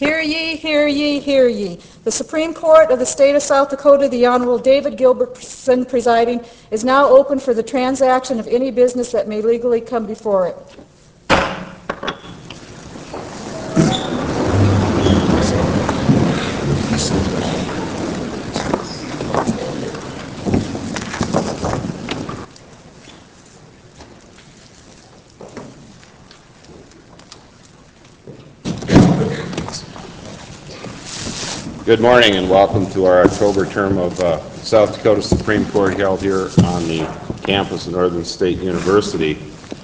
Hear ye, hear ye, hear ye. The Supreme Court of the State of South Dakota, the Honorable David Gilbertson presiding, is now open for the transaction of any business that may legally come before it. Good morning and welcome to our October term of South Dakota Supreme Court held here on the campus of Northern State University.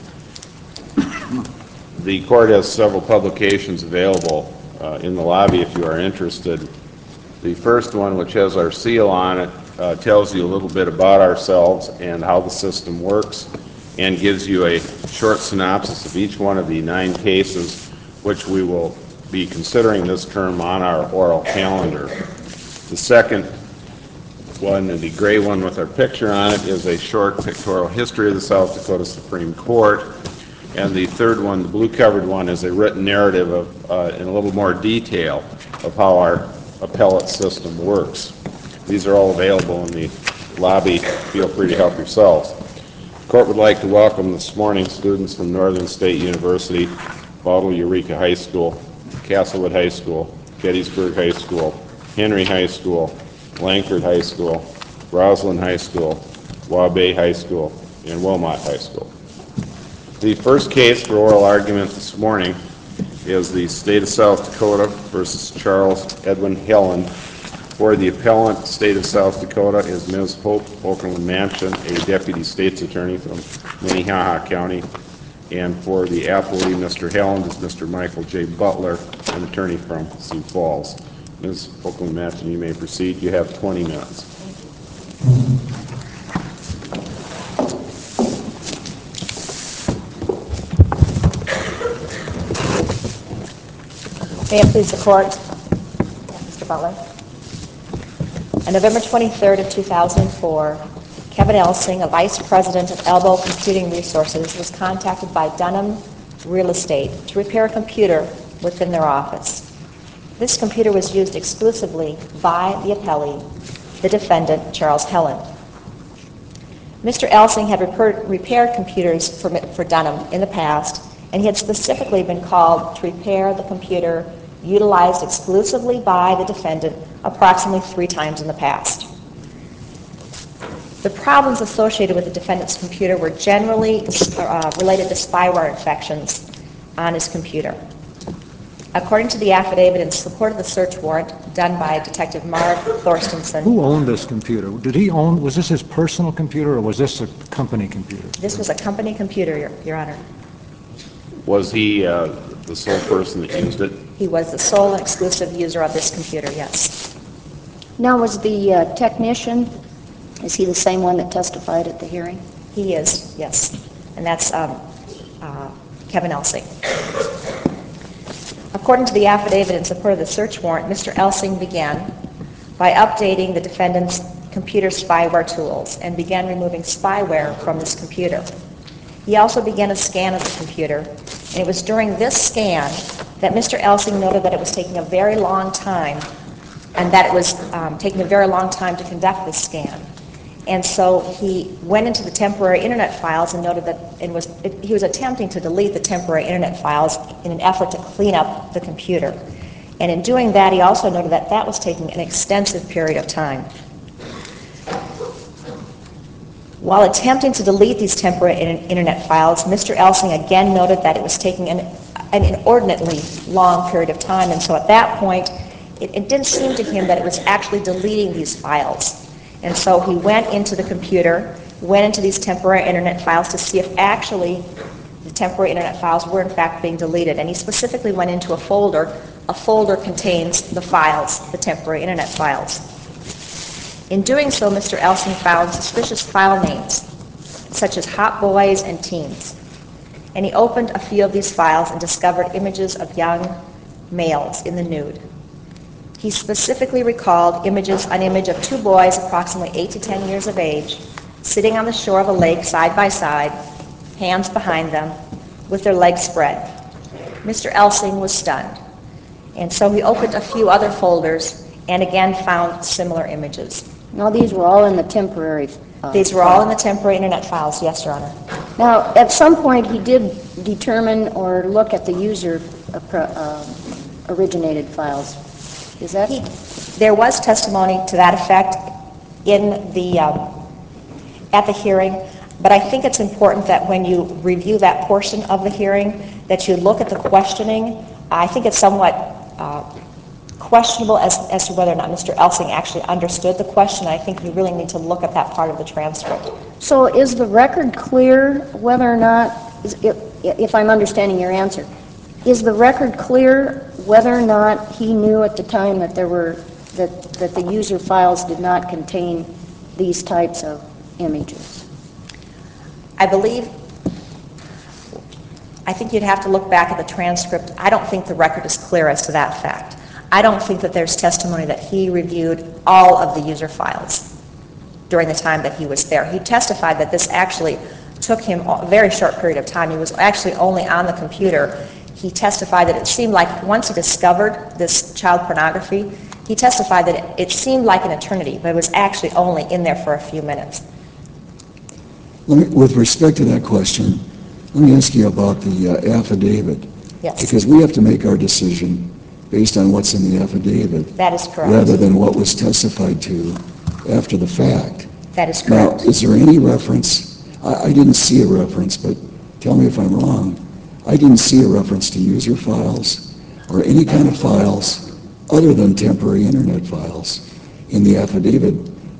The court has several publications available in the lobby if you are interested. The first one, which has our seal on it, tells you a little bit about ourselves and how the system works and gives you a short synopsis of each one of the 9 cases which we will be considering this term on our oral calendar. The second one, the gray one with our picture on it, is a short pictorial history of the South Dakota Supreme Court. And the third one, the blue-covered one, is a written narrative of, in a little more detail of how our appellate system works. These are all available in the lobby. Feel free to help yourselves. The court would like to welcome this morning students from Northern State University, Bottle Eureka High School, Castlewood High School, Gettysburg High School, Henry High School, Langford High School, Roslyn High School, Waubay High School, and Wilmot High School. The first case for oral argument this morning is the State of South Dakota versus Charles Edwin Helland. For the appellant, State of South Dakota, is Ms. Hope Okerlund Mansion, a deputy state's attorney from Minnehaha County. And for the appellee, Mr. Helland, is Mr. Michael J. Butler, an attorney from Sioux Falls. Ms. Okerlund Mansion, you may proceed. You have 20 minutes. May it please the court, Mr. Butler. On November 23rd of 2004, Kevin Elsing, a vice president of Elbow Computing Resources, was contacted by Dunham Real Estate to repair a computer within their office. This computer was used exclusively by the appellee, the defendant, Charles Helland. Mr. Elsing had repaired computers for Dunham in the past, and he had specifically been called to repair the computer utilized exclusively by the defendant approximately 3 times in the past. The problems associated with the defendant's computer were generally related to spyware infections on his computer. According to the affidavit in support of the search warrant done by Detective Mark Thorstensen. Who owned this computer? Was this his personal computer or was this a company computer? This was a company computer, Your Honor. Was he the sole person that used it? He was the sole and exclusive user of this computer, yes. Now, was the technician, is he the same one that testified at the hearing? He is, yes. And that's Kevin Elsing. According to the affidavit in support of the search warrant, Mr. Elsing began by updating the defendant's computer spyware tools and began removing spyware from this computer. He also began a scan of the computer, and it was during this scan that Mr. Elsing noted that it was taking a very long time and that it was taking a very long time to conduct this scan. And so he went into the temporary internet files and noted that he was attempting to delete the temporary internet files in an effort to clean up the computer. And in doing that, he also noted that that was taking an extensive period of time. While attempting to delete these temporary internet files, Mr. Elsing again noted that it was taking an inordinately long period of time. And so at that point, it didn't seem to him that it was actually deleting these files. And so he went into the computer, went into these temporary internet files to see if actually the temporary internet files were in fact being deleted. And he specifically went into a folder. A folder contains the files, the temporary internet files. In doing so, Mr. Elsing found suspicious file names, such as Hot Boys and Teens. And he opened a few of these files and discovered images of young males in the nude. He specifically recalled an image of 2 boys approximately 8 to 10 years of age, sitting on the shore of a lake side by side, hands behind them, with their legs spread. Mr. Elsing was stunned. And so he opened a few other folders and again found similar images. Now, these were all in the temporary. These were all in the temporary internet files, yes, Your Honor. Now, at some point, he did determine or look at the user originated files. Is that? There was testimony to that effect in the at the hearing, but I think it's important that when you review that portion of the hearing, that you look at the questioning. I think it's somewhat questionable as to whether or not Mr. Elsing actually understood the question. I think you really need to look at that part of the transcript. So is the record clear whether or not, if I'm understanding your answer, is the record clear whether or not he knew at the time that that the user files did not contain these types of images? I think you'd have to look back at the transcript. I don't think the record is clear as to that fact. I don't think that there's testimony that he reviewed all of the user files during the time that he was there. He testified that this actually took him a very short period of time. He was actually only on the computer. He testified that it seemed like once he discovered this child pornography, he testified that it seemed like an eternity, but it was actually only in there for a few minutes. With respect to that question, let me ask you about the affidavit. Yes. Because we have to make our decision based on what's in the affidavit. That is correct. Rather than what was testified to after the fact. That is Now, correct. is there any reference? I didn't see a reference, but tell me if I'm wrong. I didn't see a reference to user files or any kind of files other than temporary internet files in the affidavit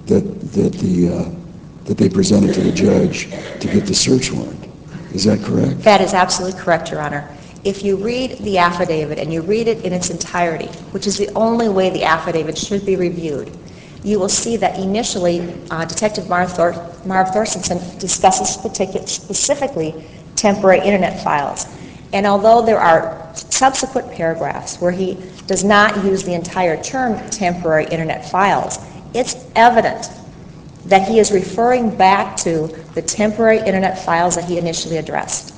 that they presented to the judge to get the search warrant. Is that correct? That is absolutely correct, Your Honor. If you read the affidavit and you read it in its entirety, which is the only way the affidavit should be reviewed, you will see that initially Detective Marv Thorstensen discusses specifically temporary internet files. And although there are subsequent paragraphs where he does not use the entire term temporary internet files, it's evident that he is referring back to the temporary internet files that he initially addressed.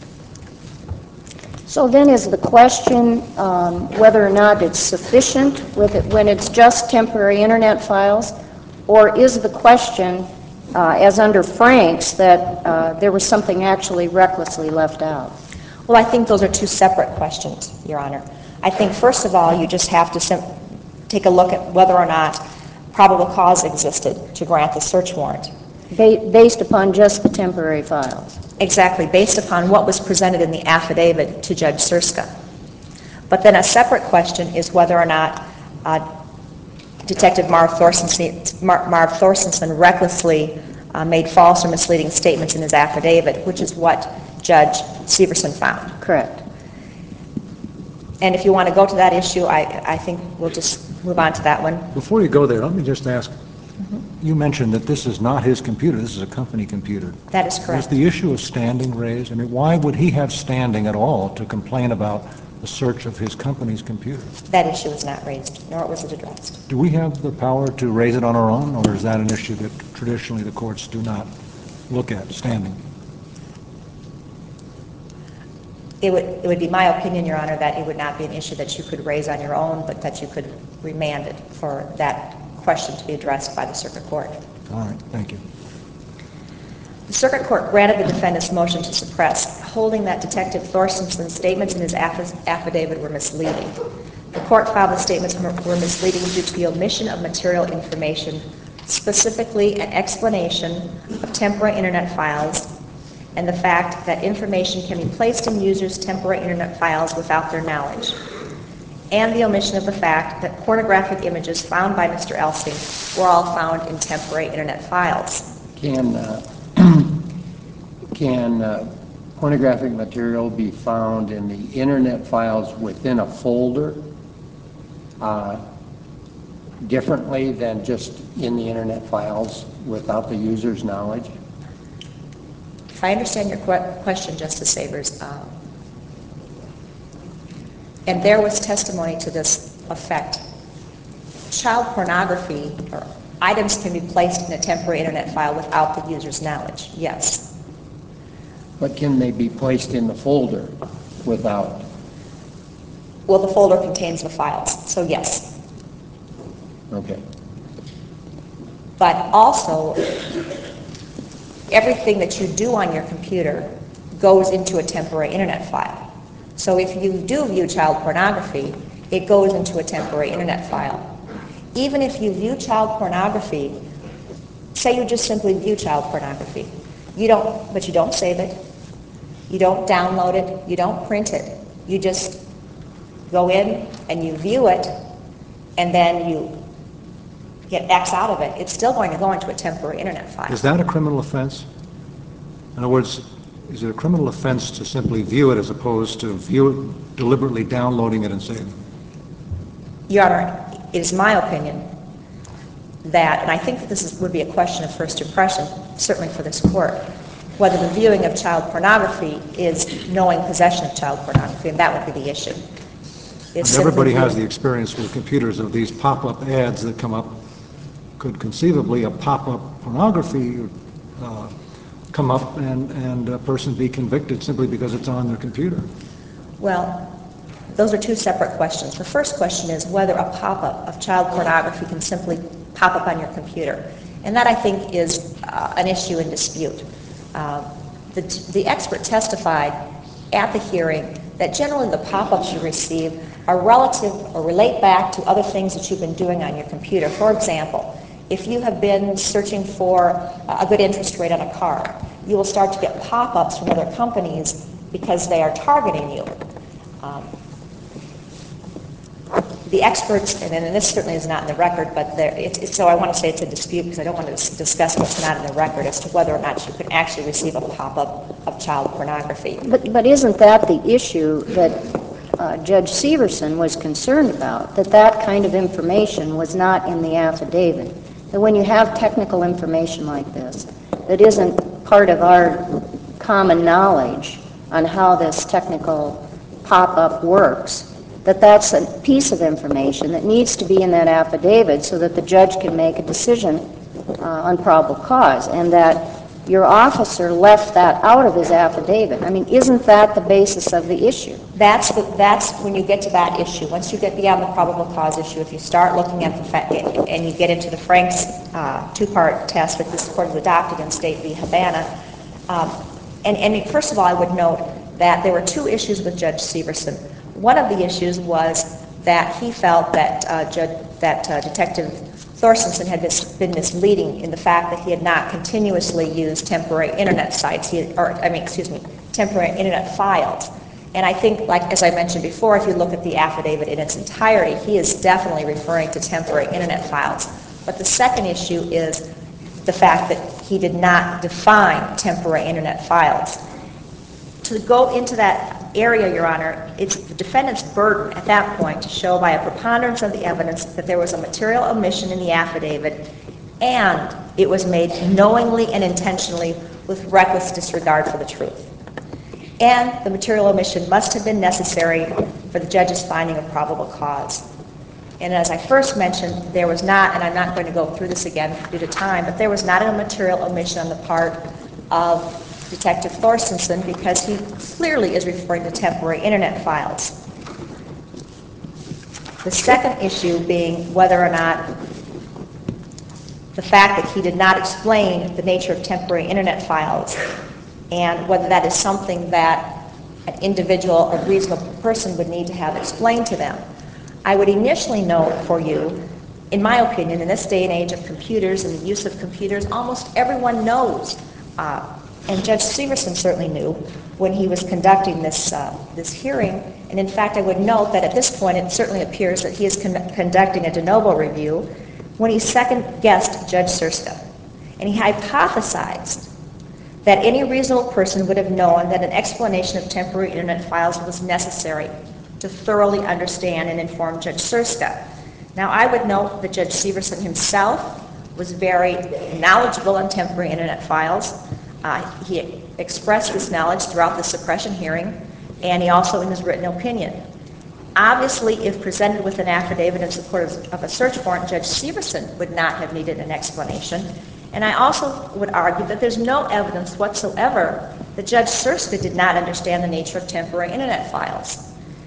So then is the question whether or not it's sufficient when it's just temporary internet files, or is the question, as under Franks, that there was something actually recklessly left out? Well, I think those are two separate questions, Your Honor. I think, first of all, you just have to take a look at whether or not probable cause existed to grant the search warrant. Based upon just the temporary files? Exactly, based upon what was presented in the affidavit to Judge Surska. But then a separate question is whether or not Detective Marv Thorstensen recklessly made false or misleading statements in his affidavit, which is what Judge Severson found. Correct. And if you want to go to that issue, I think we'll just move on to that one. Before you go there, let me just ask, you mentioned that this is not his computer, this is a company computer. That is Was correct. the issue of standing raised? I mean, why would he have standing at all to complain about the search of his company's computer? That issue was not raised, nor was it addressed. Do we have the power to raise it on our own, or is that an issue that traditionally the courts do not look at, standing? It would be my opinion, Your Honor, that it would not be an issue that you could raise on your own, but that you could remand it for that question to be addressed by the circuit court. All right, thank you. The circuit court granted the defendant's motion to suppress, holding that Detective Thorstensen's statements in his affidavit were misleading. The court found the statements were misleading due to the omission of material information, specifically an explanation of temporary internet files and the fact that information can be placed in users' temporary internet files without their knowledge, and the omission of the fact that pornographic images found by Mr. Elsing were all found in temporary internet files. Can pornographic material be found in the internet files within a folder differently than just in the internet files without the user's knowledge? If I understand your question, Justice Sabers, and there was testimony to this effect, child pornography or items can be placed in a temporary internet file without the user's knowledge, yes. But can they be placed in the folder without Well, the folder contains the files, so yes. Okay. But also, everything that you do on your computer goes into a temporary internet file. So if you do view child pornography, it goes into a temporary internet file. Even if you view child pornography, say you just simply view child pornography, but you don't save it, you don't download it, you don't print it, you just go in and you view it, and then you get X out of it, it's still going to go into a temporary internet file. Is that a criminal offense? In other words, is it a criminal offense to simply view it as opposed to view it, deliberately downloading it and saving it? Your Honor, it is my opinion that, and I think that this would be a question of first impression, certainly for this court, whether the viewing of child pornography is knowing possession of child pornography, and that would be the issue. Everybody has the experience with computers of these pop-up ads that come up. Could conceivably a pop-up pornography come up and a person be convicted simply because it's on their computer? Well, those are two separate questions. The first question is whether a pop-up of child pornography can simply pop up on your computer. And that, I think, is an issue in dispute. The expert testified at the hearing that generally the pop-ups you receive are relative or relate back to other things that you've been doing on your computer. For example, if you have been searching for a good interest rate on a car, you will start to get pop-ups from other companies because they are targeting you. The experts, and this certainly is not in the record, but so I want to say it's a dispute because I don't want to discuss what's not in the record as to whether or not you can actually receive a pop-up of child pornography. But isn't that the issue that Judge Severson was concerned about, that kind of information was not in the affidavit? That when you have technical information like this that isn't part of our common knowledge on how this technical pop-up works, that's a piece of information that needs to be in that affidavit so that the judge can make a decision on probable cause, and that your officer left that out of his affidavit. I mean, isn't that the basis of the issue? That's when you get to that issue. Once you get beyond the probable cause issue, if you start looking at the fact, and you get into the Frank's two-part test that this court has adopted in State v. Havana, and first of all, I would note that there were two issues with Judge Severson. One of the issues was that he felt that Detective Thorstensen had been misleading in the fact that he had not continuously used temporary internet sites, temporary internet files. And I think, like as I mentioned before, if you look at the affidavit in its entirety, he is definitely referring to temporary internet files. But the second issue is the fact that he did not define temporary internet files. To go into that area, Your Honor, it's the defendant's burden at that point to show by a preponderance of the evidence that there was a material omission in the affidavit and it was made knowingly and intentionally with reckless disregard for the truth. And the material omission must have been necessary for the judge's finding of probable cause. And as I first mentioned, there was not, and I'm not going to go through this again due to time, but there was not a material omission on the part of Detective Thorstensen because he clearly is referring to temporary internet files. The second issue being whether or not the fact that he did not explain the nature of temporary internet files and whether that is something that an individual, a reasonable person would need to have explained to them. I would initially note for you, in my opinion, in this day and age of computers and the use of computers, almost everyone knows and Judge Severson certainly knew when he was conducting this hearing. And in fact, I would note that at this point, it certainly appears that he is conducting a de novo review when he second-guessed Judge Surska. And he hypothesized that any reasonable person would have known that an explanation of temporary internet files was necessary to thoroughly understand and inform Judge Surska. Now, I would note that Judge Severson himself was very knowledgeable on temporary internet files. He expressed this knowledge throughout the suppression hearing, and he also in his written opinion. Obviously, if presented with an affidavit in support of a search warrant, Judge Severson would not have needed an explanation. And I also would argue that there's no evidence whatsoever that Judge Surska did not understand the nature of temporary internet files.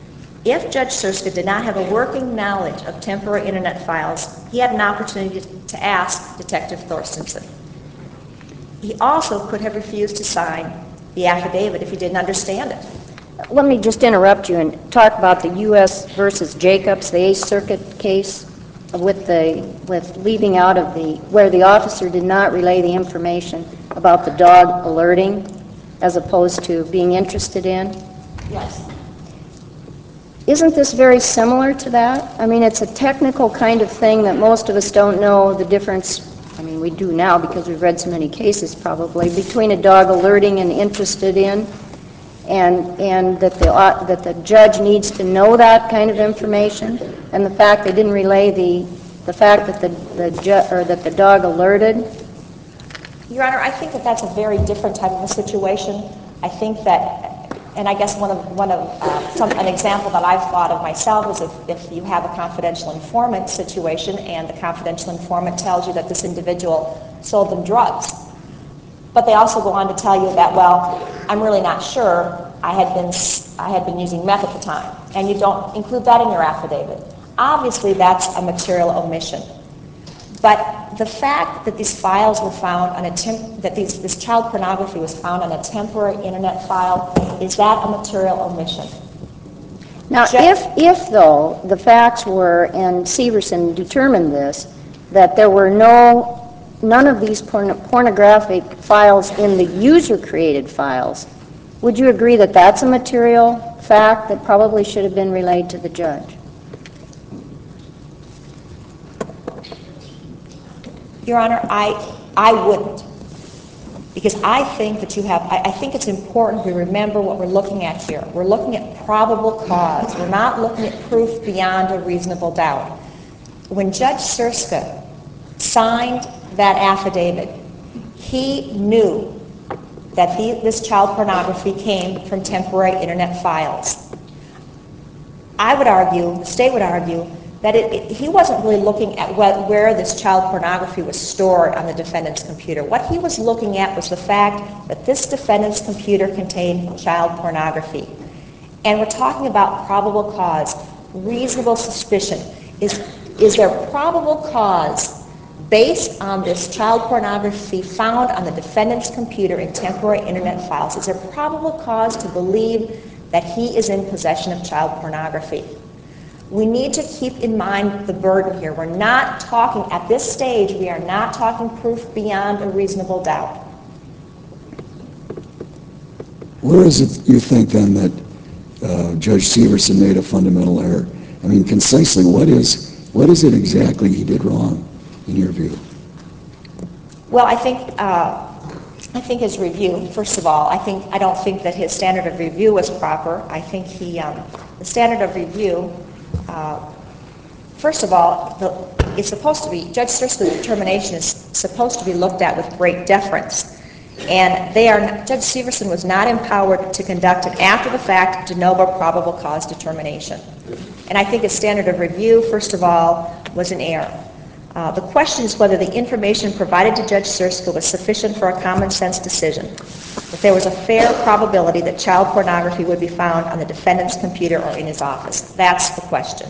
if Judge Sirska did not have a working knowledge of temporary internet files, he had an opportunity to ask Detective Thorstensen. He also could have refused to sign the affidavit if he didn't understand it. Let me just interrupt you and talk about the U.S. versus Jacobs, the Eighth Circuit case with leaving out of where the officer did not relay the information about the dog alerting as opposed to being interested in. Yes. Isn't this very similar to that? I mean, it's a technical kind of thing that most of us don't know the difference. I mean, we do now because we've read so many cases probably, between a dog alerting and interested in, and that the judge needs to know that kind of information, and the fact they didn't relay the fact that the dog alerted. Your Honor, I think that that's a very different type of a situation. I think that, and I guess an example that I've thought of myself is if you have a confidential informant situation and the confidential informant tells you that this individual sold them drugs, but they also go on to tell you that, well, I'm really not sure, I had been using meth at the time, and you don't include that in your affidavit. Obviously, that's a material omission. But the fact that these files were found on this child pornography was found on a temporary internet file, is that a material omission? Now, if though the facts were, and Severson determined this, that there were none of these pornographic files in the user-created files, would you agree that that's a material fact that probably should have been relayed to the judge? Your Honor, I wouldn't, because I think that I think it's important we remember what we're looking at here. We're looking at probable cause. We're not looking at proof beyond a reasonable doubt. When Judge Sirska signed that affidavit, he knew that this child pornography came from temporary internet files. I would argue, the state would argue, that he wasn't really looking at where this child pornography was stored on the defendant's computer. What he was looking at was the fact that this defendant's computer contained child pornography. And we're talking about probable cause, reasonable suspicion. Is there probable cause based on this child pornography found on the defendant's computer in temporary internet files? Is there probable cause to believe that he is in possession of child pornography? We need to keep in mind the burden here. We're not talking, at this stage, we are not talking proof beyond a reasonable doubt. Where is it you think then that Judge Severson made a fundamental error? I mean, concisely, what is it exactly he did wrong, in your view? Well, I think his review, first of all, I don't think that his standard of review was proper. I think the standard of review, first of all, it's supposed to be, Judge Sirska's determination is supposed to be looked at with great deference. And Judge Severson was not empowered to conduct an after-the-fact de novo probable cause determination. And I think his standard of review, first of all, was an error. The question is whether the information provided to Judge Sirska was sufficient for a common-sense decision, that there was a fair probability that child pornography would be found on the defendant's computer or in his office. That's the question.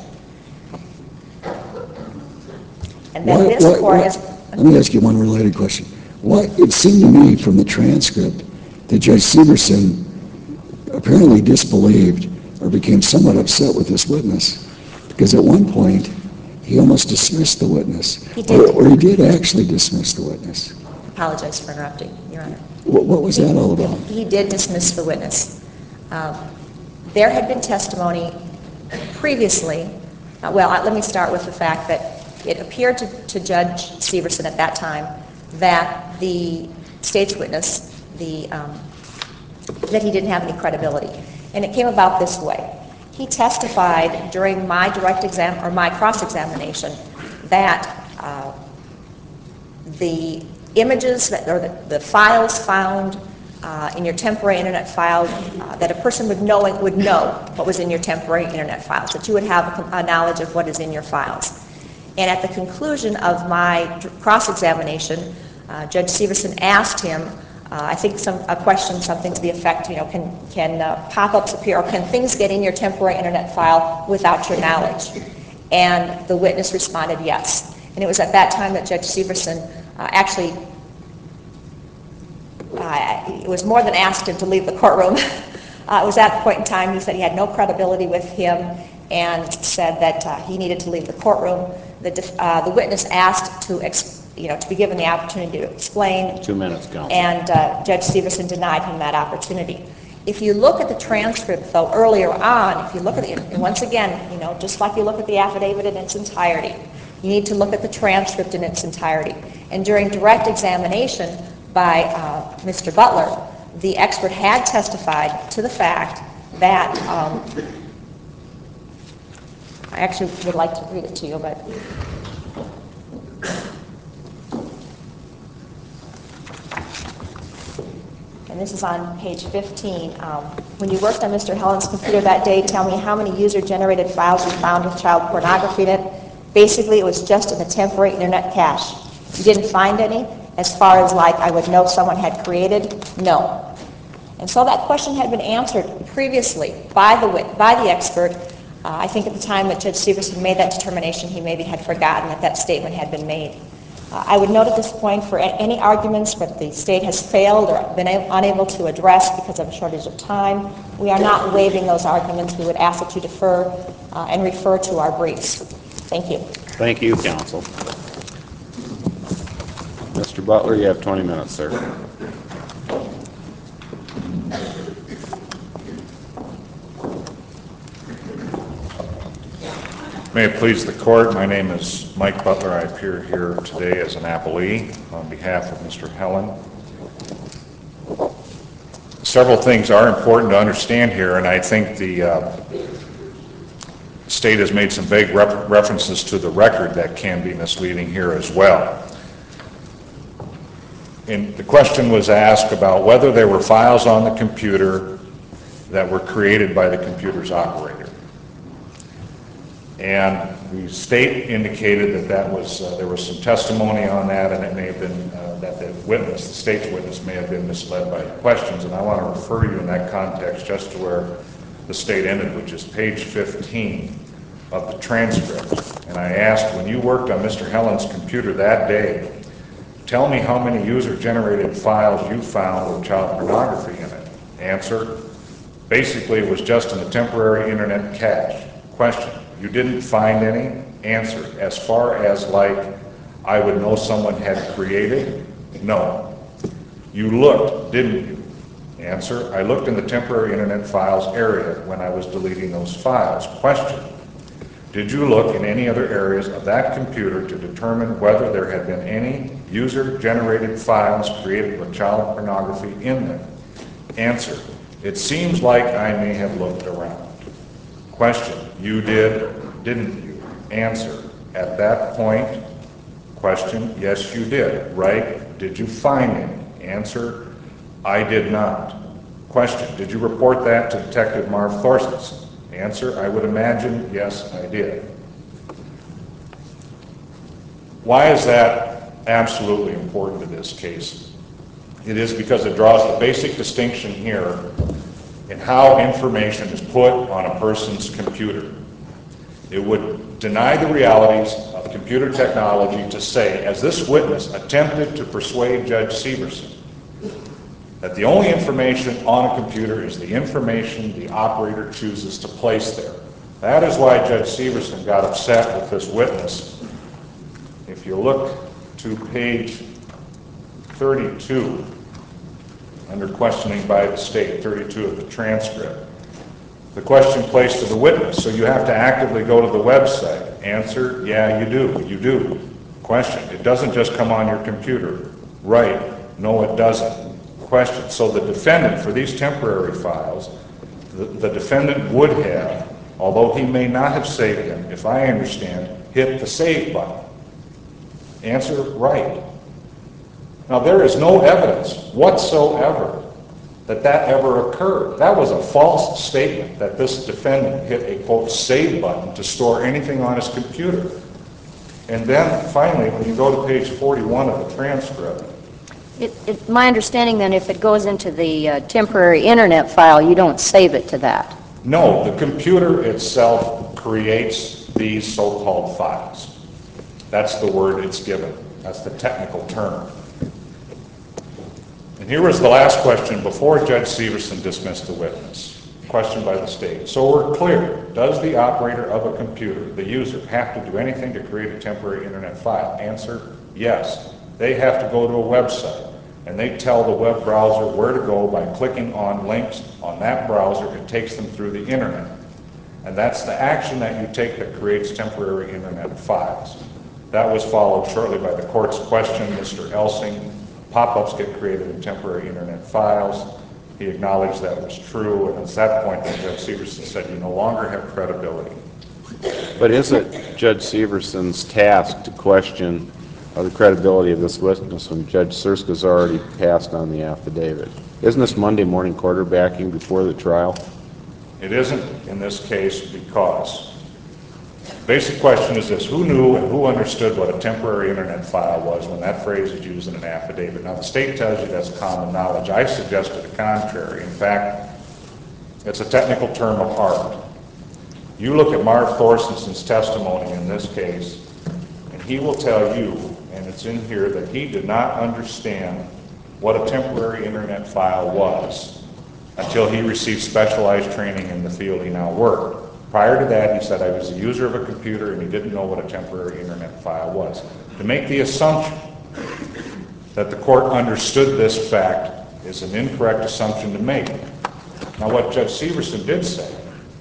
And then this court has... Let me ask you one related question. It seemed to me from the transcript that Judge Severson apparently disbelieved or became somewhat upset with this witness, because at one point he almost dismissed the witness. He did. Or he did actually dismiss the witness. I apologize for interrupting, Your Honor. What was that all about? He did dismiss the witness. There had been testimony previously. Let me start with the fact that it appeared to Judge Severson at that time that the state's witness, that he didn't have any credibility. And it came about this way. He testified during my my cross-examination that the images or the files found in your temporary internet file, that a person would know what was in your temporary internet files, that you would have a knowledge of what is in your files. And at the conclusion of my cross-examination, Judge Severson asked him I think a question, something to the effect, can pop-ups appear, or can things get in your temporary internet file without your knowledge? And the witness responded yes. And it was at that time that Judge Severson actually, it was more than asked him to leave the courtroom. It was at the point in time he said he had no credibility with him and said that he needed to leave the courtroom. The witness asked to be given the opportunity to explain. 2 minutes, counsel. And Judge Severson denied him that opportunity. If you look at the transcript, though, earlier on, if you look at it, and once again, just like you look at the affidavit in its entirety, you need to look at the transcript in its entirety. And during direct examination by Mr. Butler, the expert had testified to the fact that, I actually would like to read it to you, but and this is on page 15. When you worked on Mr. Helland's computer that day, tell me how many user-generated files you found with child pornography in it. Basically, it was just in the temporary internet cache. You didn't find any? As far as I would know someone had created? No. And so that question had been answered previously by the expert. I think at the time that Judge Severson made that determination, he maybe had forgotten that statement had been made. I would note at this point, for any arguments that the state has failed or been unable to address because of a shortage of time, we are not waiving those arguments. We would ask that you defer and refer to our briefs. Thank you. Thank you, counsel. Mr. Butler, you have 20 minutes, sir. May it please the court, my name is Mike Butler. I appear here today as an appellee on behalf of Mr. Helland. Several things are important to understand here, and I think the state has made some vague references to the record that can be misleading here as well. And the question was asked about whether there were files on the computer that were created by the computer's operator. And the state indicated that there was some testimony on that, and it may have been that the state's witness may have been misled by questions. And I want to refer you in that context just to where the state ended, which is page 15 of the transcript. And I asked, when you worked on Mr. Helland's computer that day, tell me how many user-generated files you found with child pornography in it. Answer, basically it was just in a temporary internet cache. Question, you didn't find any? Answer, as far as I would know someone had created? No. You looked, didn't you? Answer, I looked in the temporary internet files area when I was deleting those files. Question, did you look in any other areas of that computer to determine whether there had been any user-generated files created with child pornography in them? Answer, it seems like I may have looked around. Question, you did, didn't you? Answer, at that point, question, yes you did, right? Did you find any? Answer, I did not. Question, did you report that to Detective Marv Thorstensen? Answer, I would imagine, yes, I did. Why is that absolutely important to this case? It is because it draws the basic distinction here in how information is put on a person's computer. It would deny the realities of computer technology to say, as this witness attempted to persuade Judge Severson, that the only information on a computer is the information the operator chooses to place there. That is why Judge Severson got upset with this witness. If you look to page 32, under questioning by the state, 32 of the transcript, the question placed to the witness, so you have to actively go to the website. Answer, yeah, you do. Question, it doesn't just come on your computer. Right, no it doesn't. Question, so the defendant, for these temporary files, the defendant would have, although he may not have saved them, if I understand, hit the save button. Answer, right. Now there is no evidence whatsoever that ever occurred. That was a false statement that this defendant hit a, quote, save button to store anything on his computer. And then finally, when you go to page 41 of the transcript, My understanding then, if it goes into the temporary internet file, you don't save it to that. No, the computer itself creates these so-called files. That's the word it's given. That's the technical term. And here was the last question before Judge Severson dismissed the witness. Question by the state. So we're clear. Does the operator of a computer, the user, have to do anything to create a temporary internet file? Answer, yes. They have to go to a website, and they tell the web browser where to go by clicking on links on that browser. It takes them through the internet. And that's the action that you take that creates temporary internet files. That was followed shortly by the court's question. Mr. Elsing, pop-ups get created in temporary internet files. He acknowledged that was true, and at that point, Judge Severson said, you no longer have credibility. But is it Judge Severson's task to question the credibility of this witness when Judge Sirska's already passed on the affidavit? Isn't this Monday morning quarterbacking before the trial? It isn't in this case because basic question is this: who knew and who understood what a temporary internet file was when that phrase is used in an affidavit? Now, the state tells you that's common knowledge. I suggest to the contrary. In fact, it's a technical term of art. You look at Marv Thorson's testimony in this case, and he will tell you, and it's in here, that he did not understand what a temporary internet file was until he received specialized training in the field he now worked. Prior to that, he said, I was a user of a computer and he didn't know what a temporary internet file was. To make the assumption that the court understood this fact is an incorrect assumption to make. Now, what Judge Severson did say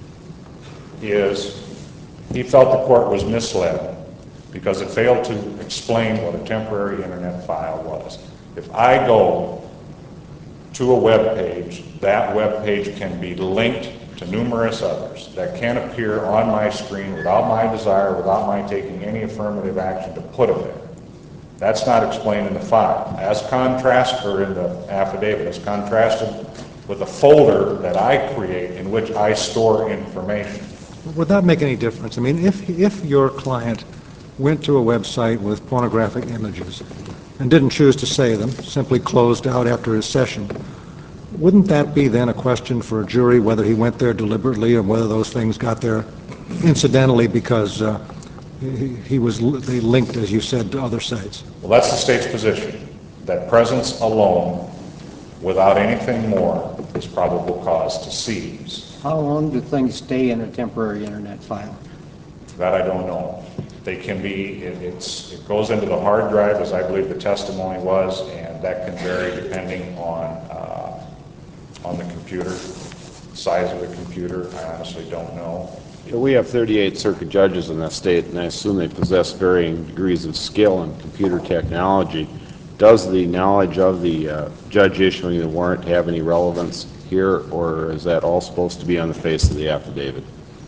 is he felt the court was misled because it failed to explain what a temporary internet file was. If I go to a web page, that web page can be linked to numerous others that can appear on my screen without my desire, without my taking any affirmative action to put them there. That's not explained in the file. As contrasted, or in the affidavit, as contrasted with a folder that I create in which I store information. Would that make any difference? I mean, if your client went to a website with pornographic images and didn't choose to say them, simply closed out after his session, wouldn't that be then a question for a jury whether he went there deliberately or whether those things got there incidentally because they linked, as you said, to other sites? Well, that's the state's position, that presence alone, without anything more, is probable cause to seize. How long do things stay in a temporary internet file? That I don't know. They can be, it goes into the hard drive, as I believe the testimony was, and that can vary depending on the computer, size of the computer. I honestly don't know. We have 38 circuit judges in that state, and I assume they possess varying degrees of skill in computer technology. Does the knowledge of the judge issuing the warrant have any relevance here, or is that all supposed to be on the face of the affidavit?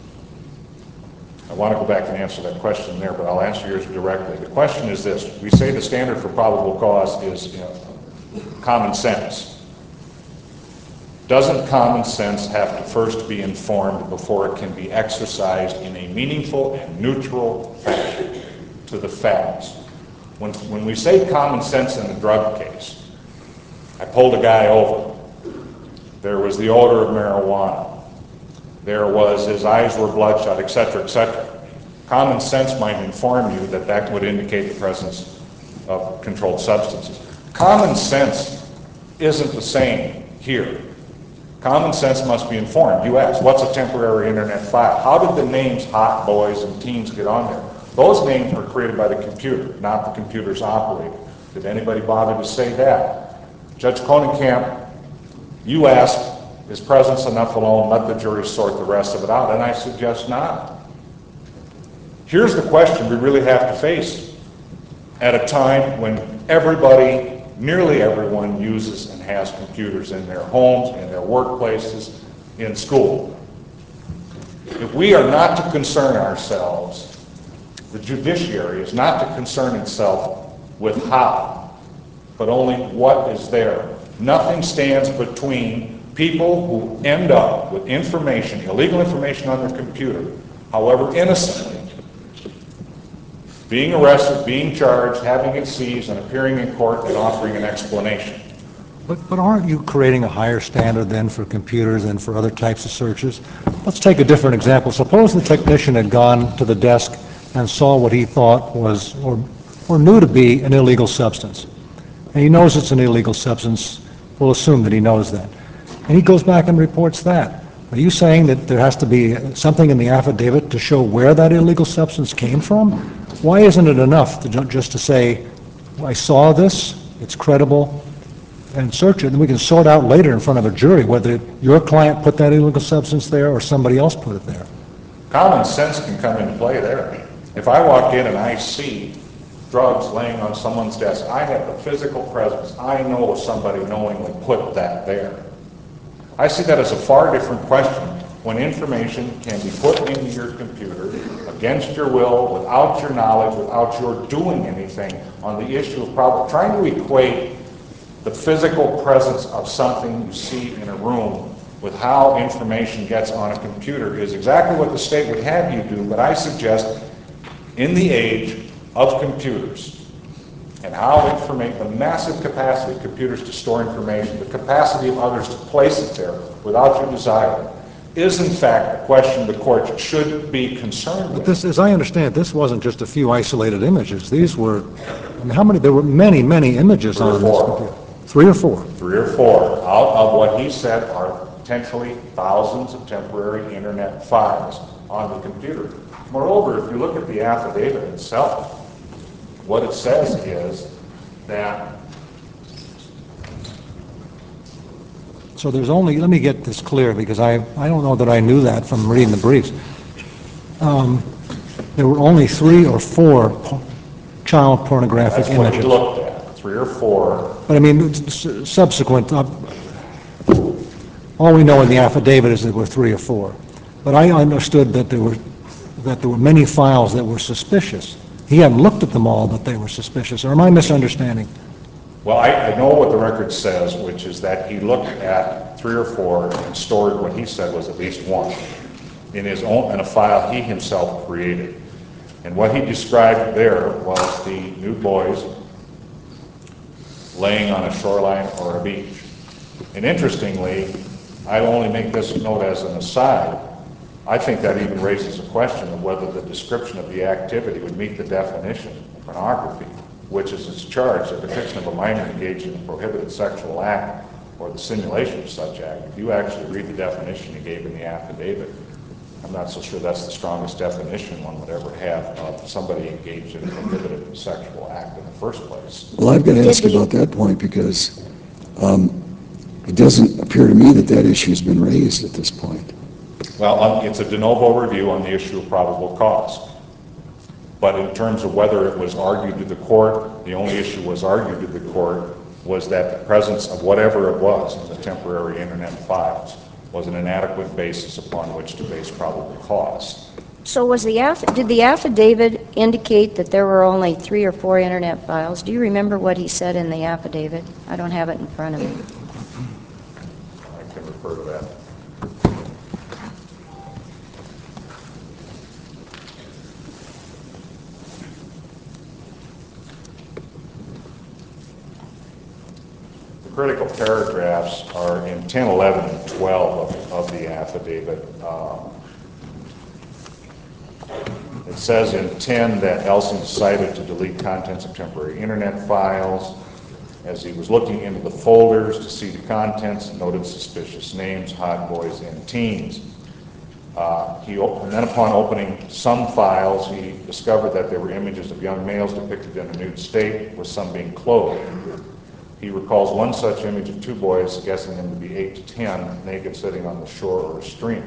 I want to go back and answer that question there, but I'll answer yours directly. The question is this: we say the standard for probable cause is common sense. Doesn't common sense have to first be informed before it can be exercised in a meaningful and neutral fashion to the facts? When we say common sense in a drug case, I pulled a guy over. There was the odor of marijuana. There was, his eyes were bloodshot, etc., etc. Common sense might inform you that that would indicate the presence of controlled substances. Common sense isn't the same here. Common sense must be informed. You ask, what's a temporary internet file? How did the names hot boys and teens get on there? Those names were created by the computer, not the computer's operator. Did anybody bother to say that? Judge Konenkamp, you asked, is presence enough alone? Let the jury sort the rest of it out, and I suggest not. Here's the question we really have to face at a time when everybody, nearly everyone, uses and has computers in their homes, in their workplaces, in school. If we are not to concern ourselves, the judiciary is not to concern itself with how, but only what is there. Nothing stands between people who end up with information, illegal information on their computer, however innocently, being arrested, being charged, having it seized, and appearing in court and offering an explanation. But aren't you creating a higher standard then for computers and for other types of searches? Let's take a different example. Suppose the technician had gone to the desk and saw what he thought was, or knew to be, an illegal substance. And he knows it's an illegal substance. We'll assume that he knows that. And he goes back and reports that. Are you saying that there has to be something in the affidavit to show where that illegal substance came from? Why isn't it enough to just to say, I saw this, it's credible, and search it, and we can sort out later in front of a jury whether your client put that illegal substance there or somebody else put it there? Common sense can come into play there. If I walk in and I see drugs laying on someone's desk, I have the physical presence. I know somebody knowingly put that there. I see that as a far different question when information can be put into your computer against your will, without your knowledge, without your doing anything on the issue of probably trying to equate the physical presence of something you see in a room with how information gets on a computer is exactly what the state would have you do, but I suggest in the age of computers and how the massive capacity of computers to store information, the capacity of others to place it there without your desire, is in fact a question the court should be concerned with. But this, as I understand, this wasn't just a few isolated images. These were, I mean, how many? There were many, many images on this computer. 3 or 4? 3 or 4 out of what he said are potentially thousands of temporary internet files on the computer. Moreover, if you look at the affidavit itself, what it says is that... So there's only, let me get this clear because I don't know that I knew that from reading the briefs. There were only 3 or 4 child pornographic That's what images. he looked at, 3 or 4. But I mean, subsequent, all we know in the affidavit is there were 3 or 4. But I understood that there were many files that were suspicious. He hadn't looked at them all, but they were suspicious. Or am I misunderstanding? Well, I know what the record says, which is that he looked at 3 or 4 and stored what he said was at least 1 in a file he himself created. And what he described there was the nude boys laying on a shoreline or a beach. And interestingly, I only make this note as an aside, I think that even raises a question of whether the description of the activity would meet the definition of pornography, which is its charge, the depiction of a minor engaged in a prohibited sexual act or the simulation of such act. If you actually read the definition he gave in the affidavit, I'm not so sure that's the strongest definition one would ever have of somebody engaged in a prohibited sexual act in the first place. Well, I've got to ask about that point because it doesn't appear to me that that issue has been raised at this point. Well, it's a de novo review on the issue of probable cause. But in terms of whether it was argued to the court, the only issue was argued to the court was that the presence of whatever it was in the temporary internet files was an inadequate basis upon which to base probable cause. So did the affidavit indicate that there were only 3 or 4 internet files? Do you remember what he said in the affidavit? I don't have it in front of me. I can refer to that. The critical paragraphs are in 10, 11, and 12 of the affidavit. It says in 10 that Elsing decided to delete contents of temporary internet files. As he was looking into the folders to see the contents, noted suspicious names, hot boys, and teens. And then upon opening some files, he discovered that there were images of young males depicted in a nude state, with some being clothed. He recalls one such image of 2 boys, guessing them to be 8 to 10, naked sitting on the shore or a stream.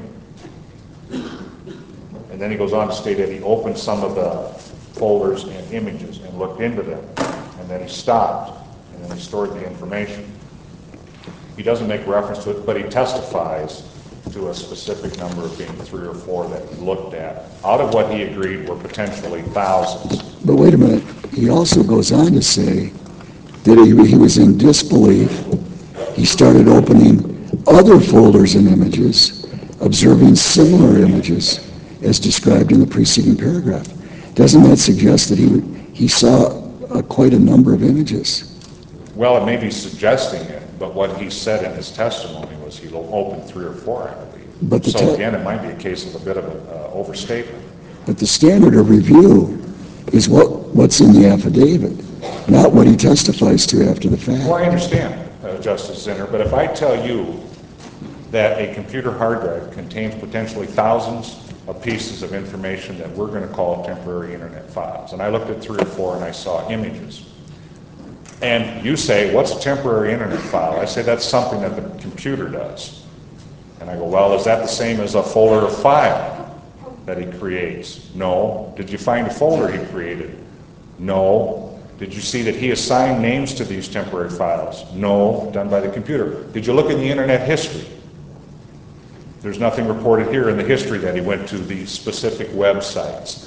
And then he goes on to state that he opened some of the folders and images and looked into them. And then he stopped, and then he stored the information. He doesn't make reference to it, but he testifies to a specific number of being 3 or 4 that he looked at, out of what he agreed were potentially thousands. But wait a minute, he also goes on to say that he was in disbelief. He started opening other folders and images, observing similar images as described in the preceding paragraph. doesn't that suggest that he saw quite a number of images? Well, it may be suggesting it, but what he said in his testimony was he opened 3 or 4, I believe. But so again, it might be a case of a bit of an overstatement. But the standard of review is what's in the affidavit, not what he testifies to after the fact. Well, I understand, Justice Zinner, but if I tell you that a computer hard drive contains potentially thousands of pieces of information that we're going to call temporary internet files, and I looked at 3 or 4 and I saw images, and you say, what's a temporary internet file? I say, that's something that the computer does. And I go, well, is that the same as a folder of file that he creates? No. Did you find a folder he created? No. Did you see that he assigned names to these temporary files? No, done by the computer. Did you look in the internet history? There's nothing reported here in the history that he went to these specific websites.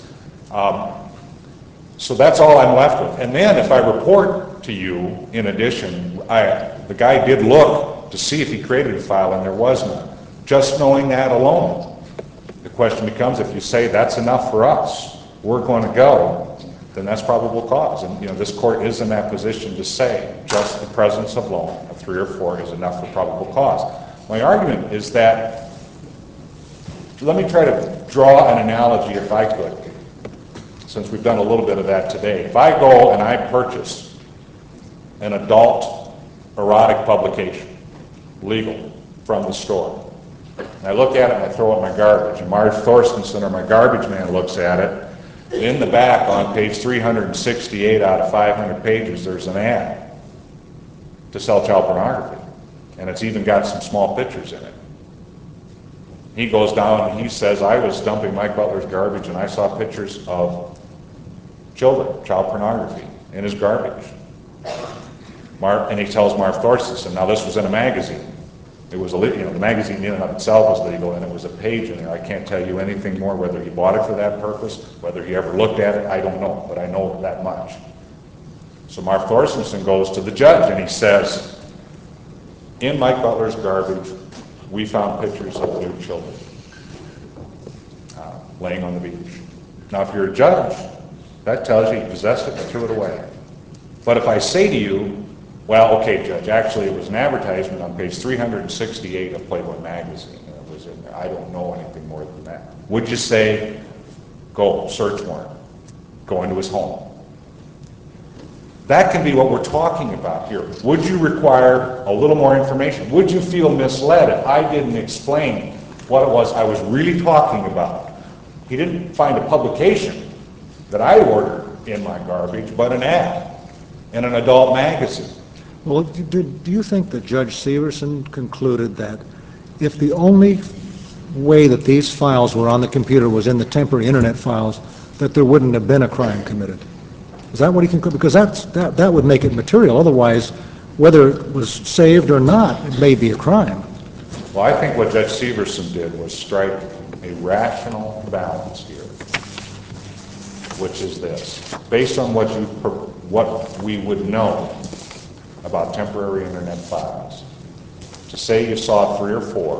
So that's all I'm left with. And then if I report to you, in addition, the guy did look to see if he created a file and there was none. Just knowing that alone, the question becomes, if you say that's enough for us, we're going to go, then that's probable cause. And this court is in that position to say just the presence alone of 3 or 4 is enough for probable cause. My argument is that, let me try to draw an analogy if I could, since we've done a little bit of that today. If I go and I purchase an adult erotic publication, legal, from the store, and I look at it and I throw it in my garbage, and Marge Thorstensen or my garbage man looks at it, in the back on page 368 out of 500 pages, there's an ad to sell child pornography, and it's even got some small pictures in it. He goes down and he says, I was dumping Mike Butler's garbage and I saw pictures of children, child pornography, in his garbage. And he tells Marv Thorstensen, now this was in a magazine. It was, the magazine in and of itself was legal, and it was a page in there. I can't tell you anything more, whether he bought it for that purpose, whether he ever looked at it, I don't know, but I know that much. So Marv Thorstensen goes to the judge and he says, in Mike Butler's garbage, we found pictures of nude children laying on the beach. Now, if you're a judge, that tells you he possessed it and threw it away. But if I say to you, well, okay, Judge, actually it was an advertisement on page 368 of Playboy magazine, and it was in there, I don't know anything more than that, would you say, go, search warrant, go into his home? That can be what we're talking about here. Would you require a little more information? Would you feel misled if I didn't explain what it was I was really talking about? He didn't find a publication that I ordered in my garbage, but an ad in an adult magazine. Well, do you think that Judge Severson concluded that if the only way that these files were on the computer was in the temporary internet files, that there wouldn't have been a crime committed? Is that what he concluded? Because that would make it material. Otherwise, whether it was saved or not, it may be a crime. Well, I think what Judge Severson did was strike a rational balance here, which is this. Based on what we would know about temporary internet files, to say you saw 3 or 4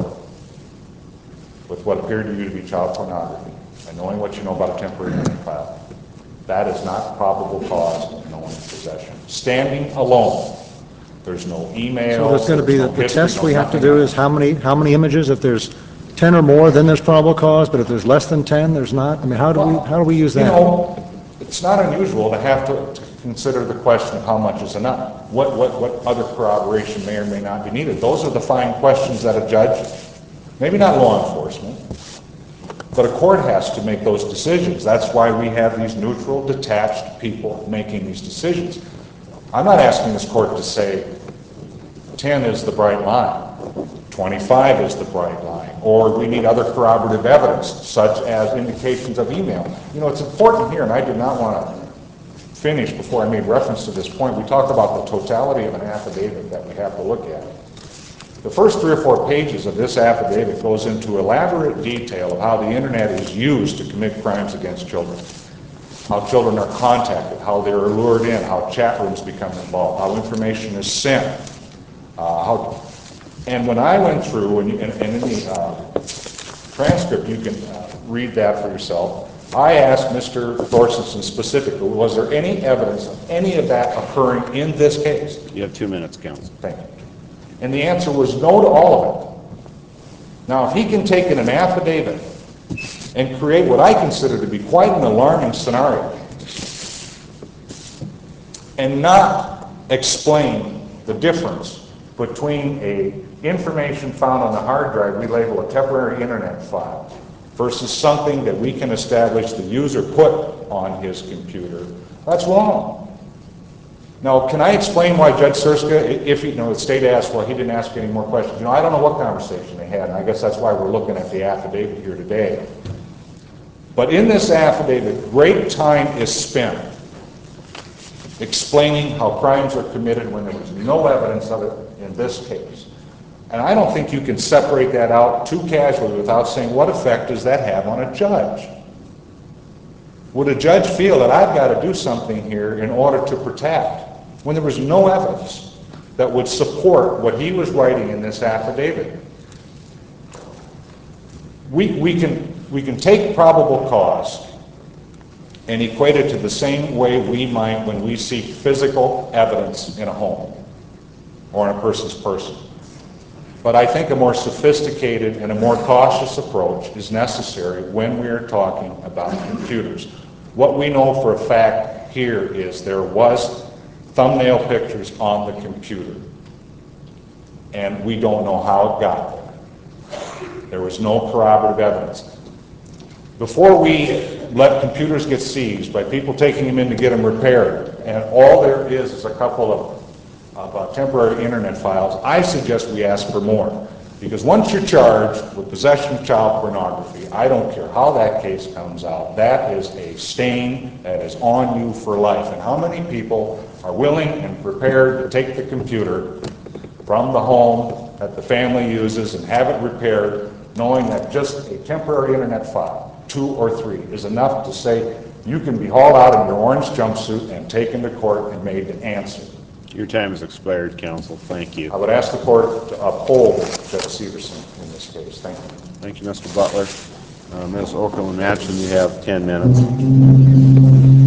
with what appeared to you to be child pornography, and knowing what you know about a temporary internet file, that is not probable cause of knowing possession. Standing alone, there's no email. So there's going to be the test we have to do is how many images. If there's 10 or more, then there's probable cause. But if there's less than 10, there's not. I mean, how do we use that? It's not unusual to have to consider the question of how much is enough. What other corroboration may or may not be needed. Those are the fine questions that a judge, maybe not law enforcement, but a court has to make those decisions. That's why we have these neutral, detached people making these decisions. I'm not asking this court to say 10 is the bright line, 25 is the bright line, or we need other corroborative evidence, such as indications of email. It's important here, and I did not want to finish before I made reference to this point. We talk about the totality of an affidavit that we have to look at. The first 3 or 4 pages of this affidavit goes into elaborate detail of how the internet is used to commit crimes against children, how children are contacted, how they're lured in, how chat rooms become involved, how information is sent, and when I went through, and in the transcript you can read that for yourself, I asked Mr. Thorstensen specifically, was there any evidence of any of that occurring in this case? You have 2 minutes, counsel. Thank you. And the answer was no to all of it. Now, if he can take in an affidavit and create what I consider to be quite an alarming scenario and not explain the difference between information found on the hard drive we label a temporary internet file versus something that we can establish the user put on his computer, that's wrong. Now, can I explain why Judge Surska, if the state asked, well, he didn't ask any more questions. I don't know what conversation they had, and I guess that's why we're looking at the affidavit here today. But in this affidavit, great time is spent explaining how crimes are committed when there was no evidence of it in this case. And I don't think you can separate that out too casually without saying, what effect does that have on a judge? Would a judge feel that I've got to do something here in order to protect when there was no evidence that would support what he was writing in this affidavit? We can take probable cause and equate it to the same way we might when we seek physical evidence in a home or in a person's person. But I think a more sophisticated and a more cautious approach is necessary when we are talking about computers. What we know for a fact here is there was thumbnail pictures on the computer, and we don't know how it got there. There was no corroborative evidence. Before we let computers get seized by people taking them in to get them repaired, and all there is a couple of temporary internet files, I suggest we ask for more. Because once you're charged with possession of child pornography, I don't care how that case comes out, that is a stain that is on you for life. And how many people are willing and prepared to take the computer from the home that the family uses and have it repaired, knowing that just a temporary internet file, 2 or 3, is enough to say you can be hauled out in your orange jumpsuit and taken to court and made to answer. Your time has expired, counsel. Thank you. I would ask the court to uphold Judge Severson in this case. Thank you. Thank you, Mr. Butler. Ms. Okerlund-Matchon, you have 10 minutes.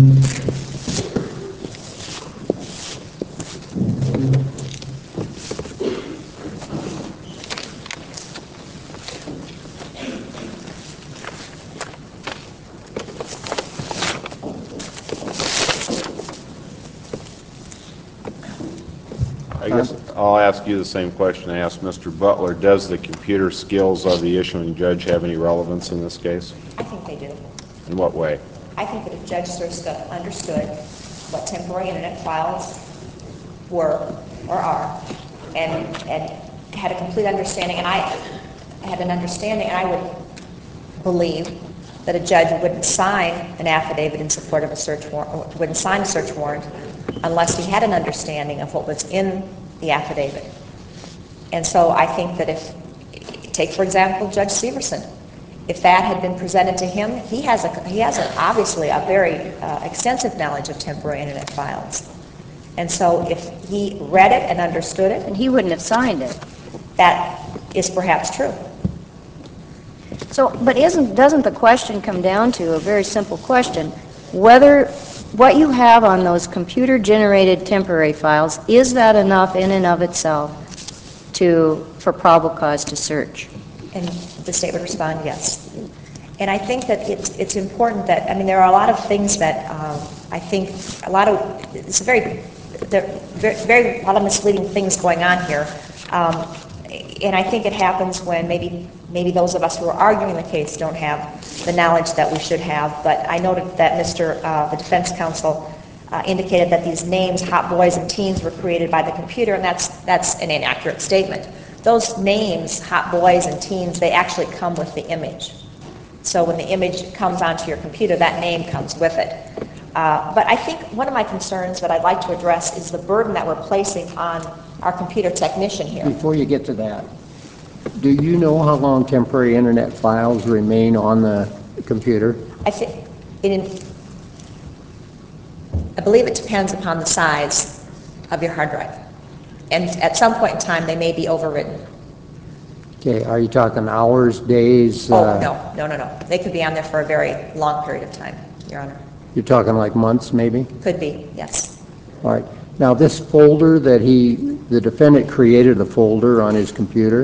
I guess I'll ask you the same question I asked Mr. Butler. Does the computer skills of the issuing judge have any relevance in this case? I think they do. In what way? I think that if Judge Surska understood what temporary internet files were or are, and had a complete understanding, and I had an understanding, and I would believe that a judge wouldn't sign an affidavit in support of a search warrant, wouldn't sign a search warrant unless he had an understanding of what was in the affidavit. And so I think that if, take for example Judge Severson, if that had been presented to him, he has obviously a very extensive knowledge of temporary internet files. And so if he read it and understood it, And he wouldn't have signed it. that is perhaps true. So, but doesn't the question come down to a very simple question, whether what you have on those computer-generated temporary files, is that enough in and of itself for probable cause to search? And the state would respond, yes. And I think that it's important that, I mean, there are a lot of things that I think a lot of misleading things going on here. And I think it happens when maybe those of us who are arguing the case don't have the knowledge that we should have. But I noted that the defense counsel indicated that these names, hot boys and teens, were created by the computer, and that's an inaccurate statement. Those names, hot boys and teens, they actually come with the image. So when the image comes onto your computer, that name comes with it. But I think one of my concerns that I'd like to address is the burden that we're placing on our computer technician here. Before you get to that, do you know how long temporary internet files remain on the computer? I believe it depends upon the size of your hard drive. And at some point in time, they may be overwritten. Okay, are you talking hours, days? Oh, no. They could be on there for a very long period of time, Your Honor. You're talking like months, maybe? Could be, yes. All right. Now, this folder that the defendant created a folder on his computer.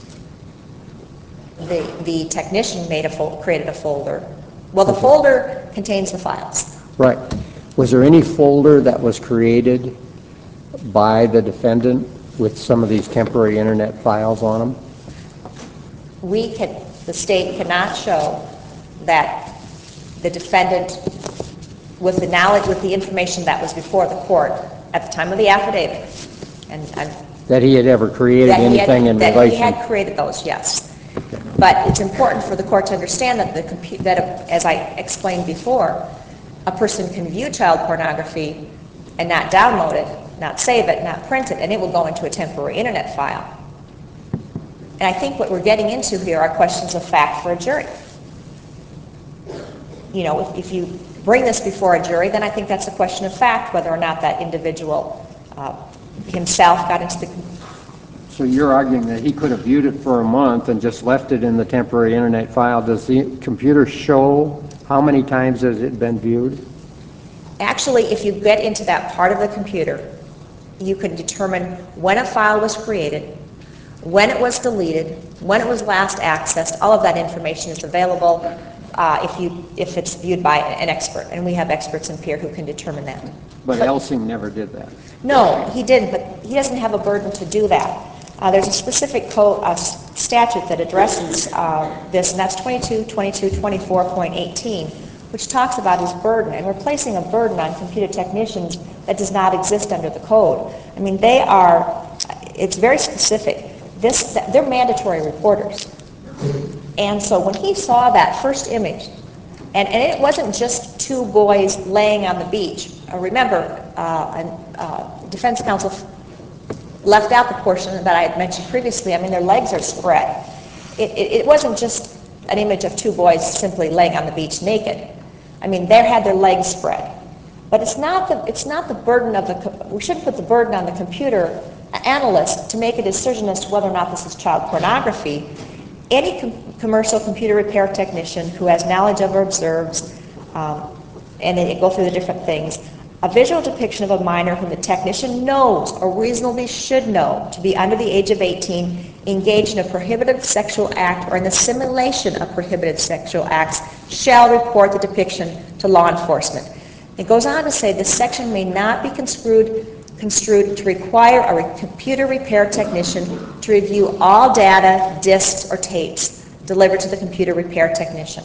The technician created a folder. Well, the folder contains the files. Right. Was there any folder that was created by the defendant with some of these temporary internet files on them? The state cannot show that the defendant, with the knowledge, with the information that was before the court at the time of the affidavit, and that he had ever created anything in relation? That he had created those, yes. But it's important for the court to understand that as I explained before, a person can view child pornography and not download it, not save it, not print it, and it will go into a temporary internet file. And I think what we're getting into here are questions of fact for a jury. You know, if you bring this before a jury, then I think that's a question of fact, whether or not that individual himself got into the... So you're arguing that he could have viewed it for a month and just left it in the temporary internet file. Does the computer show how many times has it been viewed? Actually, if you get into that part of the computer, you can determine when a file was created, when it was deleted, when it was last accessed. All of that information is available if it's viewed by an expert, and we have experts in Pierre who can determine that. But Elsing never did that. No, he didn't, but he doesn't have a burden to do that. There's a specific statute that addresses this, and that's 22-24.18, which talks about his burden, and we're placing a burden on computer technicians that does not exist under the code. I mean, it's very specific. They're mandatory reporters. And so when he saw that first image, and it wasn't just two boys laying on the beach. Remember, defense counsel left out the portion that I had mentioned previously. I mean, their legs are spread. It wasn't just an image of two boys simply laying on the beach naked. I mean, they had their legs spread. But it's not the burden of we shouldn't put the burden on the computer analyst to make a decision as to whether or not this is child pornography. Any commercial computer repair technician who has knowledge of or observes, and they go through the different things, a visual depiction of a minor whom the technician knows or reasonably should know to be under the age of 18, engaged in a prohibited sexual act or in the simulation of prohibited sexual acts, shall report the depiction to law enforcement. It goes on to say this section may not be construed to require a computer repair technician to review all data, disks, or tapes delivered to the computer repair technician.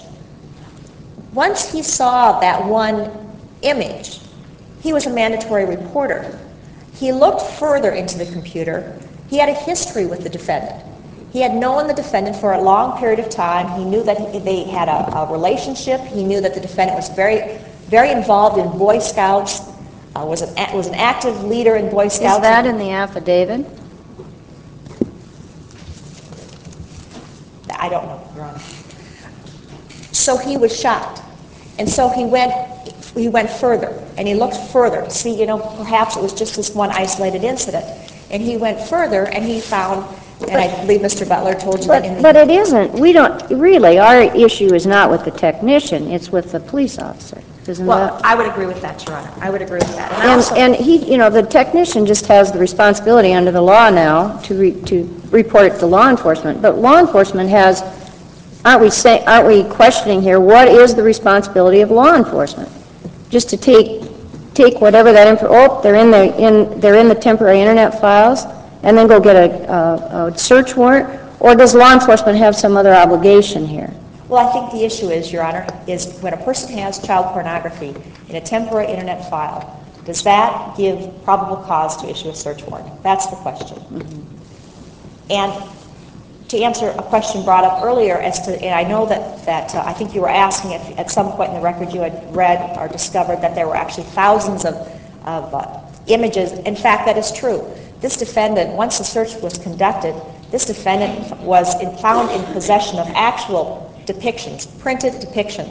Once he saw that one image, he was a mandatory reporter. He looked further into the computer. He had a history with the defendant. He had known the defendant for a long period of time. He knew that they had a relationship. He knew that the defendant was very, very involved in Boy Scouts, was an active leader in Boy Scouts. Is that in the affidavit? I don't know, Your Honor. So he was shocked. And so he went further, and he looked further to see, perhaps it was just this one isolated incident. And he went further, and he found, and I believe Mr. Butler told you that in the... But it isn't. We don't, really, our issue is not with the technician, it's with the police officer. Well, I would agree with that, Your Honor. I would agree with that. And he, the technician just has the responsibility under the law now to report it to law enforcement. But law enforcement has, aren't we questioning here, what is the responsibility of law enforcement? Just to take whatever that info, they're in the temporary internet files, and then go get a search warrant, or does law enforcement have some other obligation here? Well, I think the issue is, Your Honor, is when a person has child pornography in a temporary internet file, does that give probable cause to issue a search warrant? That's the question. Mm-hmm. And to answer a question brought up earlier and I know that I think you were asking if at some point in the record you had read or discovered that there were actually thousands of images. In fact, that is true. This defendant, once the search was conducted, this defendant was found in possession of actual depictions, printed depictions,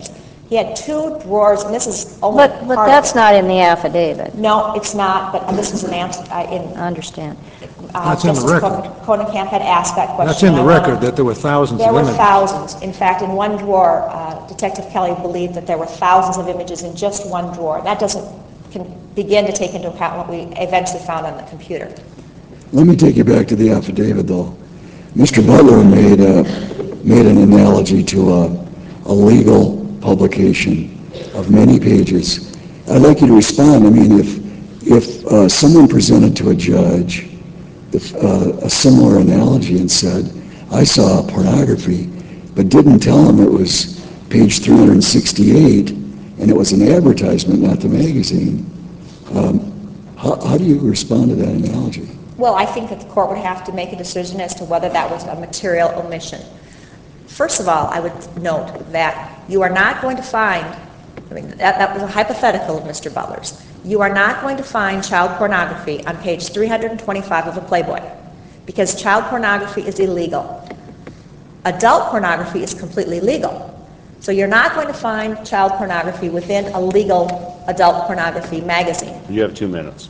He had 2 drawers, and this is only part of But that's not in the affidavit. No, it's not, but this is an answer, I understand. That's in the Justice record. Konenkamp had asked that question. That's in the I wanna- record, that there were thousands There of were images. thousands. In fact, in one drawer, Detective Kelly believed that there were thousands of images in just one drawer. That doesn't begin to take into account what we eventually found on the computer. Let me take you back to the affidavit, though. Mr. Butler made an analogy to a legal publication of many pages. I'd like you to respond. I mean, if someone presented to a judge a similar analogy and said, I saw pornography, but didn't tell him it was page 368, and it was an advertisement, not the magazine, how do you respond to that analogy? Well, I think that the court would have to make a decision as to whether that was a material omission. First of all, I would note that you are not going to find, I mean, that was a hypothetical of Mr. Butler's. You are not going to find child pornography on page 325 of a Playboy, because child pornography is illegal. Adult pornography is completely legal. So you're not going to find child pornography within a legal adult pornography magazine. You have 2 minutes.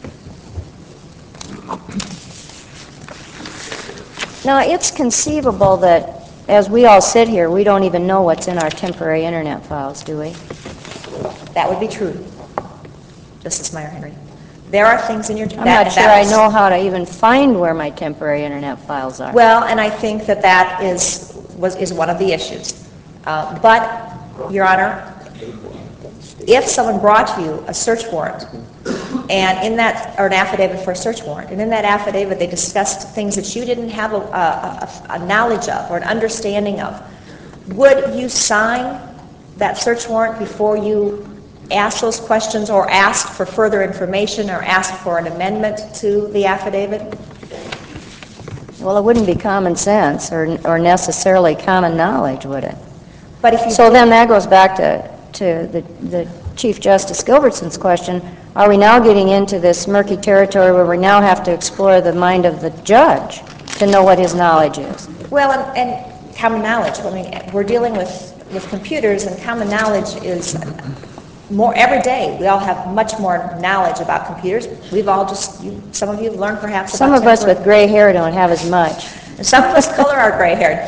Now, it's conceivable that, as we all sit here, we don't even know what's in our temporary internet files, do we? That would be true, Justice Meyer-Henry. There are things in your... I'm not sure I know how to even find where my temporary internet files are. Well, and I think that that is one of the issues. But, Your Honor, if someone brought you a search warrant, and in that, or an affidavit for a search warrant, and in that affidavit they discussed things that you didn't have a knowledge of or an understanding of, would you sign that search warrant before you ask those questions or ask for further information or ask for an amendment to the affidavit? Well, it wouldn't be common sense or necessarily common knowledge, would it? But if you So then that goes back to the Chief Justice Gilbertson's question. Are we now getting into this murky territory where we now have to explore the mind of the judge to know what his knowledge is? Well, and common knowledge. I mean, we're dealing with computers, and common knowledge is more every day. We all have much more knowledge about computers. We've all just, some of you have learned perhaps Some about of us with gray hair don't have as much. and some of us color our gray hair.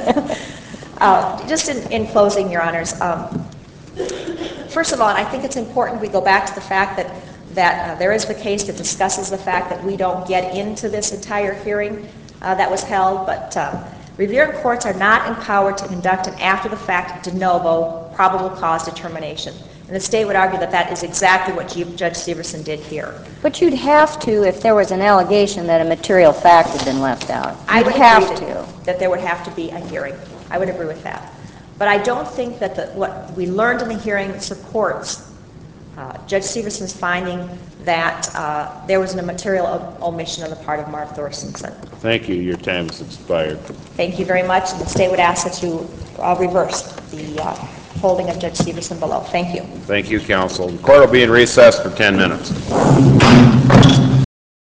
Just in closing, Your Honors, first of all, I think it's important we go back to the fact that there is the case that discusses the fact that we don't get into this entire hearing that was held, but reviewing courts are not empowered to conduct an after-the-fact de novo probable cause determination. And the state would argue that that is exactly what Judge Severson did here. But you'd have to if there was an allegation that a material fact had been left out. I You'd would have agree to. that there would have to be a hearing. I would agree with that. But I don't think that what we learned in the hearing supports Judge Severson's finding that there was a material omission on the part of Marv Thorstensen. Thank you. Your time has expired. Thank you very much, and the state would ask that you reverse the holding of Judge Severson below. Thank you. Thank you, counsel. The court will be in recess for 10 minutes.